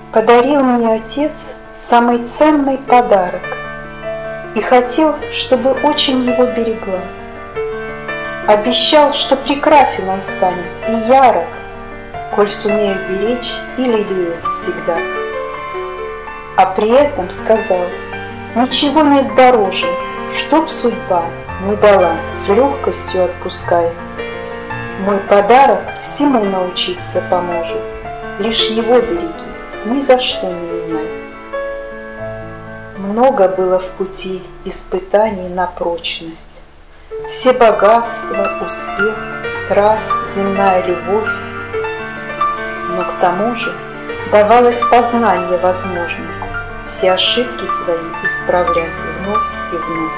Подарил мне отец самый ценный подарок и хотел, чтобы очень его берегла. Обещал, что прекрасен он станет и ярок, коль сумею беречь и лелеять всегда. А при этом сказал: ничего нет дороже, чтоб судьба не дала, с легкостью отпускай. Мой подарок всему научиться поможет, лишь его береги, ни за что не меняй. Много было в пути испытаний на прочность. Все богатства, успех, страсть, земная любовь. Но к тому же давалось познание возможность все ошибки свои исправлять вновь и вновь.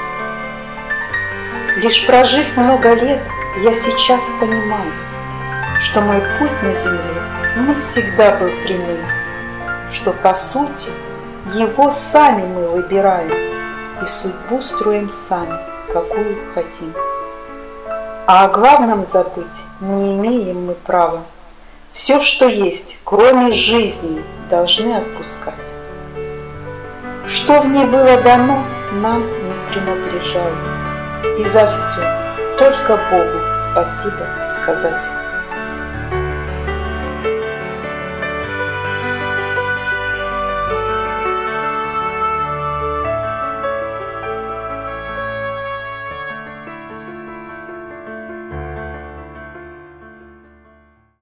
Лишь прожив много лет, я сейчас понимаю, что мой путь на земле не всегда был прямым, что по сути его сами мы выбираем и судьбу строим сами, какую хотим. А о главном забыть не имеем мы права. Все, что есть, кроме жизни, должны отпускать. Что в ней было дано, нам не принадлежало. И за все только Богу спасибо сказать.